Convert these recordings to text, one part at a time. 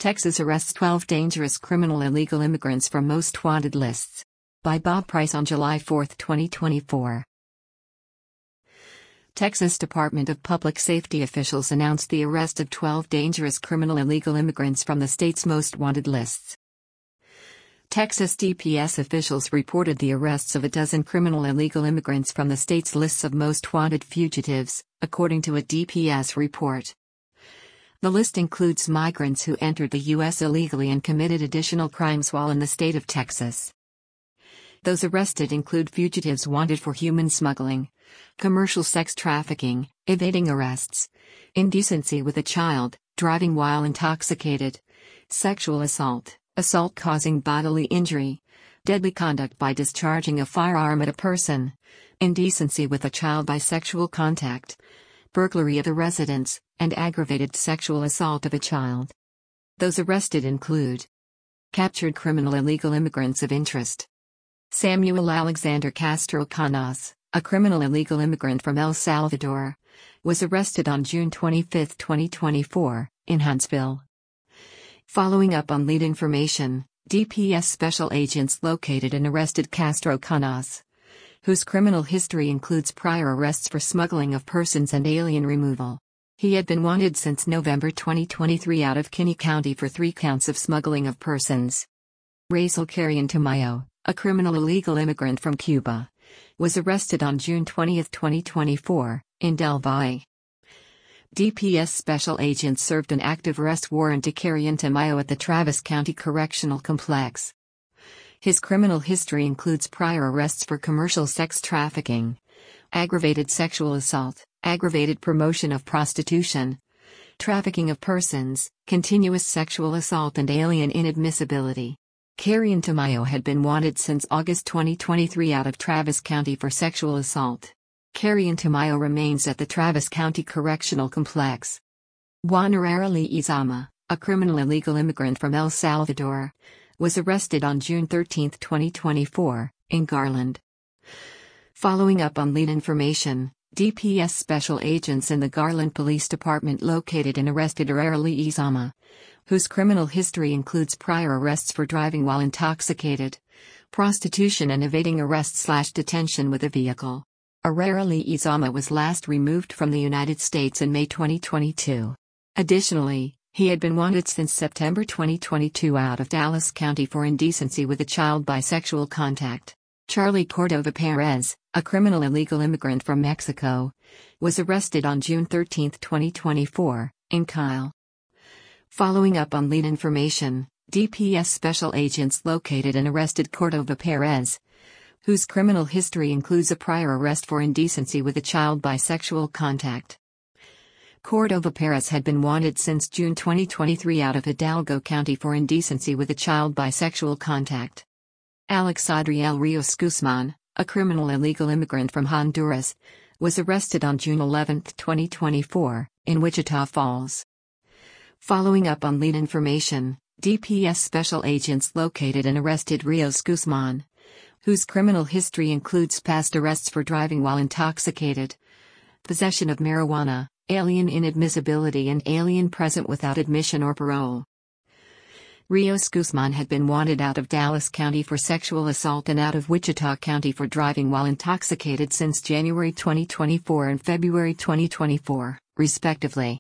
Texas arrests 12 dangerous criminal illegal immigrants from most wanted lists. By Bob Price on July 4, 2024. Texas Department of Public Safety officials announced the arrest of 12 dangerous criminal illegal immigrants from the state's most wanted lists. Texas DPS officials reported the arrests of a dozen criminal illegal immigrants from the state's lists of most wanted fugitives, according to a DPS report. The list includes migrants who entered the U.S. illegally and committed additional crimes while in the state of Texas. Those arrested include fugitives wanted for human smuggling, commercial sex trafficking, evading arrests, indecency with a child, driving while intoxicated, sexual assault, assault causing bodily injury, deadly conduct by discharging a firearm at a person, indecency with a child by sexual contact, burglary of a residence, and aggravated sexual assault of a child. Those arrested include captured criminal illegal immigrants of interest. Samuel Alexander Castro Canas, a criminal illegal immigrant from El Salvador, was arrested on June 25, 2024, in Huntsville. Following up on lead information, DPS special agents located and arrested Castro Canas, whose criminal history includes prior arrests for smuggling of persons and alien removal. He had been wanted since November 2023 out of Kinney County for 3 counts of smuggling of persons. Raisel Carrion Tamayo, a criminal illegal immigrant from Cuba, was arrested on June 20, 2024, in Del Valle. DPS special agents served an active arrest warrant to Carrion Tamayo at the Travis County Correctional Complex. His criminal history includes prior arrests for commercial sex trafficking, aggravated sexual assault, aggravated promotion of prostitution, trafficking of persons, continuous sexual assault and alien inadmissibility. Carrion Tamayo had been wanted since August 2023 out of Travis County for sexual assault. Carrion Tamayo remains at the Travis County Correctional Complex. Juan Herrera Leizama, a criminal illegal immigrant from El Salvador, was arrested on June 13, 2024, in Garland. Following up on lead information, DPS special agents in the Garland Police Department located and arrested Herrera Leizama, whose criminal history includes prior arrests for driving while intoxicated, prostitution and evading arrest/detention with a vehicle. Herrera Leizama was last removed from the United States in May 2022. Additionally, he had been wanted since September 2022 out of Dallas County for indecency with a child by sexual contact. Charlie Cordova Perez, a criminal illegal immigrant from Mexico, was arrested on June 13, 2024, in Kyle. Following up on lead information, DPS special agents located and arrested Cordova Perez, whose criminal history includes a prior arrest for indecency with a child by sexual contact. Cordova Perez had been wanted since June 2023 out of Hidalgo County for indecency with a child by sexual contact. Alex Adriel Rios Guzman, a criminal illegal immigrant from Honduras, was arrested on June 11, 2024, in Wichita Falls. Following up on lead information, DPS special agents located and arrested Rios Guzman, whose criminal history includes past arrests for driving while intoxicated, possession of marijuana, alien inadmissibility and alien present without admission or parole. Rios Guzman had been wanted out of Dallas County for sexual assault and out of Wichita County for driving while intoxicated since January 2024 and February 2024, respectively.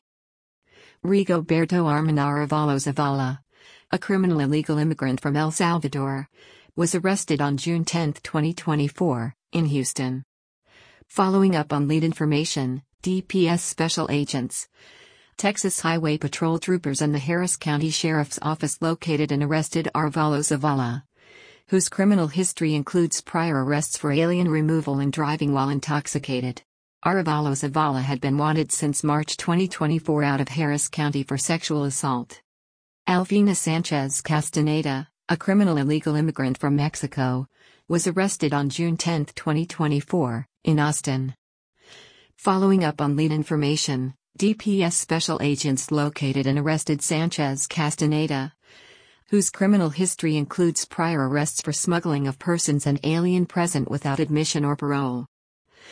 Rigoberto Armenaro Arevalo Zavala, a criminal illegal immigrant from El Salvador, was arrested on June 10, 2024, in Houston. Following up on lead information, DPS special agents, Texas Highway Patrol troopers and the Harris County Sheriff's Office located and arrested Arevalo Zavala, whose criminal history includes prior arrests for alien removal and driving while intoxicated. Arevalo Zavala had been wanted since March 2024 out of Harris County for sexual assault. Alvina Sanchez Castaneda, a criminal illegal immigrant from Mexico, was arrested on June 10, 2024, in Austin. Following up on lead information, DPS special agents located and arrested Sanchez Castaneda, whose criminal history includes prior arrests for smuggling of persons and alien present without admission or parole.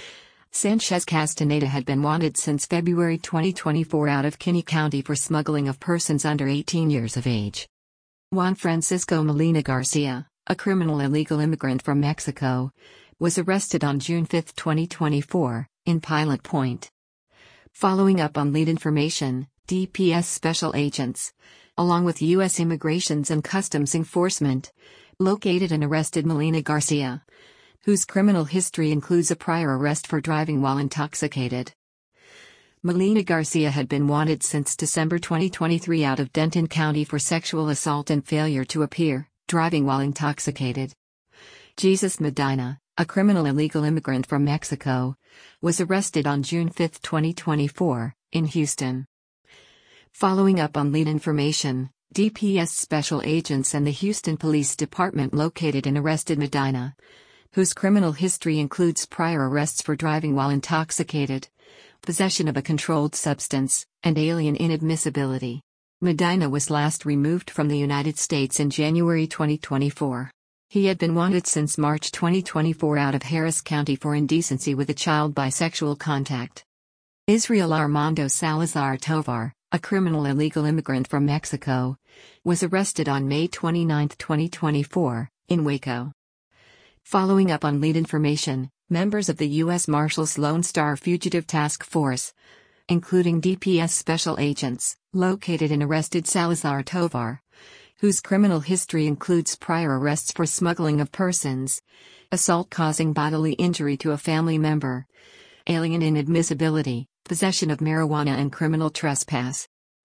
Sanchez Castaneda had been wanted since February 2024 out of Kinney County for smuggling of persons under 18 years of age. Juan Francisco Molina Garcia, a criminal illegal immigrant from Mexico, was arrested on June 5, 2024, in Pilot Point. Following up on lead information, DPS special agents, along with U.S. Immigrations and Customs Enforcement, located and arrested Molina Garcia, whose criminal history includes a prior arrest for driving while intoxicated. Molina Garcia had been wanted since December 2023 out of Denton County for sexual assault and failure to appear, driving while intoxicated. Jesus Medina, a criminal illegal immigrant from Mexico, was arrested on June 5, 2024, in Houston. Following up on lead information, DPS special agents and the Houston Police Department located and arrested Medina, whose criminal history includes prior arrests for driving while intoxicated, possession of a controlled substance, and alien inadmissibility. Medina was last removed from the United States in January 2024. He had been wanted since March 2024 out of Harris County for indecency with a child by sexual contact. Israel Armando Salazar Tovar, a criminal illegal immigrant from Mexico, was arrested on May 29, 2024, in Waco. Following up on lead information, members of the U.S. Marshals Lone Star Fugitive Task Force, including DPS special agents, located and arrested Salazar Tovar, whose criminal history includes prior arrests for smuggling of persons, assault causing bodily injury to a family member, alien inadmissibility, possession of marijuana and criminal trespass.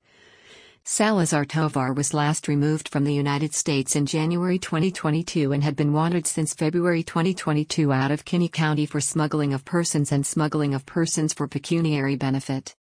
Salazar Tovar was last removed from the United States in January 2022 and had been wanted since February 2022 out of Kinney County for smuggling of persons and smuggling of persons for pecuniary benefit.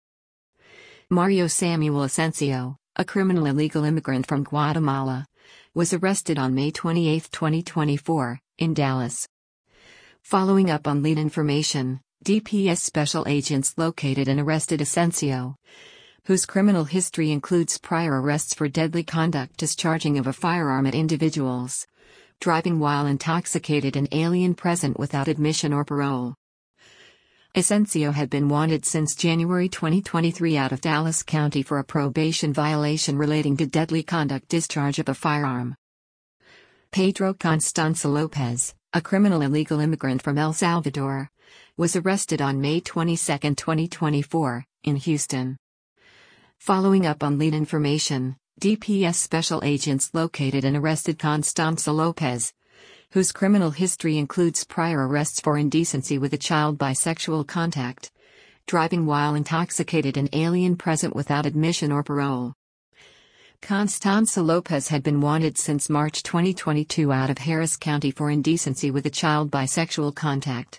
Mario Samuel Asensio, a criminal illegal immigrant from Guatemala, was arrested on May 28, 2024, in Dallas. Following up on lead information, DPS special agents located and arrested Asensio, whose criminal history includes prior arrests for deadly conduct, discharging of a firearm at individuals, driving while intoxicated, and alien present without admission or parole. Asensio had been wanted since January 2023 out of Dallas County for a probation violation relating to deadly conduct, discharge of a firearm. Pedro Constanza Lopez, a criminal illegal immigrant from El Salvador, was arrested on May 22, 2024, in Houston. Following up on lead information, DPS special agents located and arrested Constanza Lopez, whose criminal history includes prior arrests for indecency with a child by sexual contact, driving while intoxicated, and alien present without admission or parole. Constanza Lopez had been wanted since March 2022 out of Harris County for indecency with a child by sexual contact.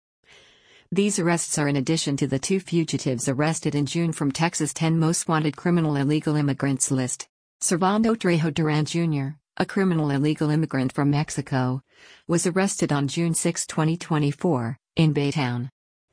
These arrests are in addition to the 2 fugitives arrested in June from Texas' 10 most wanted criminal illegal immigrants list. Servando Trejo Duran Jr., a criminal illegal immigrant from Mexico, was arrested on June 6, 2024, in Baytown.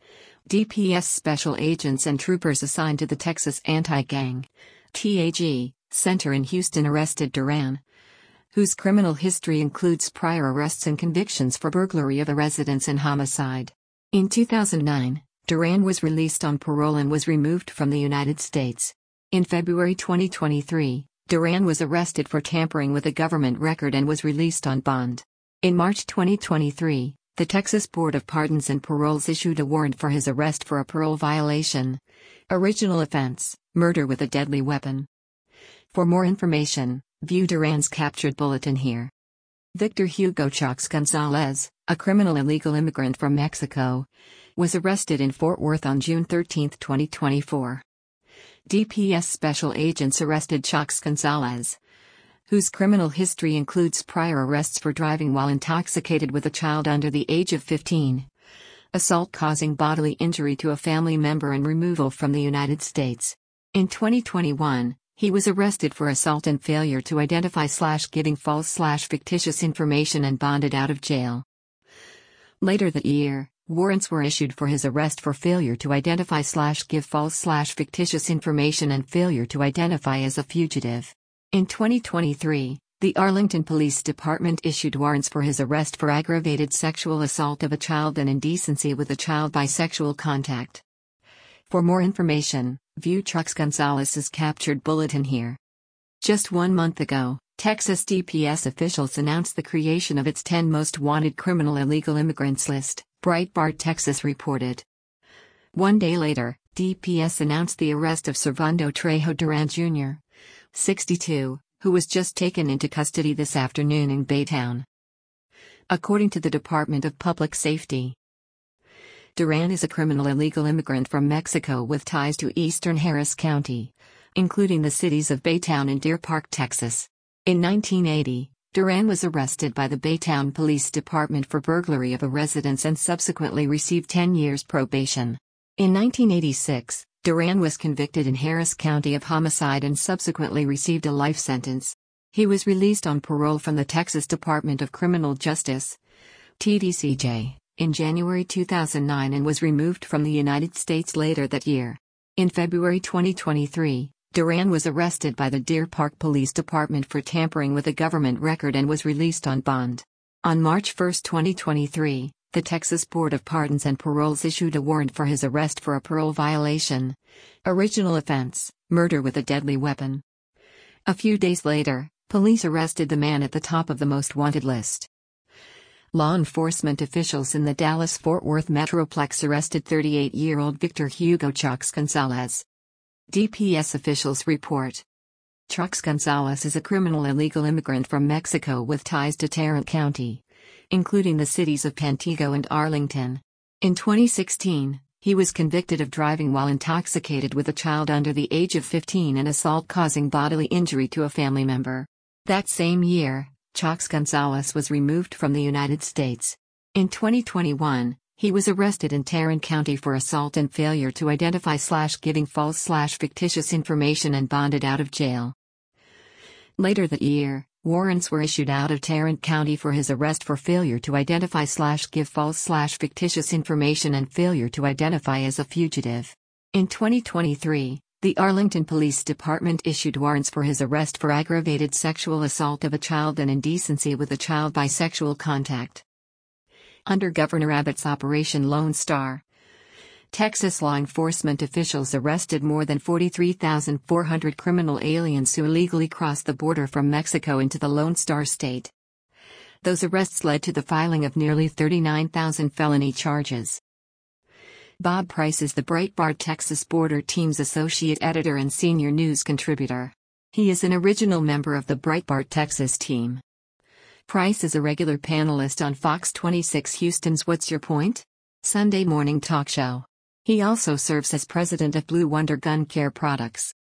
DPS special agents and troopers assigned to the Texas Anti-Gang (TAG) Center in Houston arrested Duran, whose criminal history includes prior arrests and convictions for burglary of a residence and homicide. In 2009, Duran was released on parole and was removed from the United States. In February 2023, Duran was arrested for tampering with a government record and was released on bond. In March 2023, the Texas Board of Pardons and Paroles issued a warrant for his arrest for a parole violation. Original offense: murder with a deadly weapon. For more information, view Duran's captured bulletin here. Victor Hugo Chax Gonzalez, a criminal illegal immigrant from Mexico, was arrested in Fort Worth on June 13, 2024. DPS special agents arrested Chax Gonzalez, whose criminal history includes prior arrests for driving while intoxicated with a child under the age of 15, assault causing bodily injury to a family member, and removal from the United States. In 2021, he was arrested for assault and failure to identify/giving false/fictitious information and bonded out of jail. Later that year, warrants were issued for his arrest for failure to identify/give false/fictitious information and failure to identify as a fugitive. In 2023, The Arlington Police Department issued warrants for his arrest for aggravated sexual assault of a child and indecency with a child by sexual contact. For more information, view Chuck Gonzalez's captured bulletin here. Just 1 month ago, Texas DPS officials announced the creation of its 10 most wanted criminal illegal immigrants list, Breitbart Texas reported. 1 day later, DPS announced the arrest of Servando Trejo Duran Jr., 62, who was just taken into custody this afternoon in Baytown. According to the Department of Public Safety, Duran is a criminal illegal immigrant from Mexico with ties to eastern Harris County, including the cities of Baytown and Deer Park, Texas. In 1980, Duran was arrested by the Baytown Police Department for burglary of a residence and subsequently received 10 years probation. In 1986, Duran was convicted in Harris County of homicide and subsequently received a life sentence. He was released on parole from the Texas Department of Criminal Justice, TDCJ, in January 2009 and was removed from the United States later that year. In February 2023, Duran was arrested by the Deer Park Police Department for tampering with a government record and was released on bond. On March 1, 2023, the Texas Board of Pardons and Paroles issued a warrant for his arrest for a parole violation. Original offense, murder with a deadly weapon. A few days later, police arrested the man at the top of the most wanted list. Law enforcement officials in the Dallas-Fort Worth Metroplex arrested 38-year-old Victor Hugo Chucks Gonzalez. DPS officials report. Chucks Gonzalez is a criminal illegal immigrant from Mexico with ties to Tarrant County, including the cities of Pantego and Arlington. In 2016, he was convicted of driving while intoxicated with a child under the age of 15 and assault causing bodily injury to a family member. That same year, Chucks Gonzalez was removed from the United States. In 2021, he was arrested in Tarrant County for assault and failure to identify/giving false/fictitious information and bonded out of jail. Later that year, warrants were issued out of Tarrant County for his arrest for failure to identify/give false/fictitious information and failure to identify as a fugitive. In 2023, the Arlington Police Department issued warrants for his arrest for aggravated sexual assault of a child and indecency with a child by sexual contact. Under Governor Abbott's Operation Lone Star, Texas law enforcement officials arrested more than 43,400 criminal aliens who illegally crossed the border from Mexico into the Lone Star State. Those arrests led to the filing of nearly 39,000 felony charges. Bob Price is the Breitbart Texas Border Team's associate editor and senior news contributor. He is an original member of the Breitbart Texas team. Price is a regular panelist on Fox 26 Houston's What's Your Point? Sunday morning talk show. He also serves as president of Blue Wonder Gun Care Products.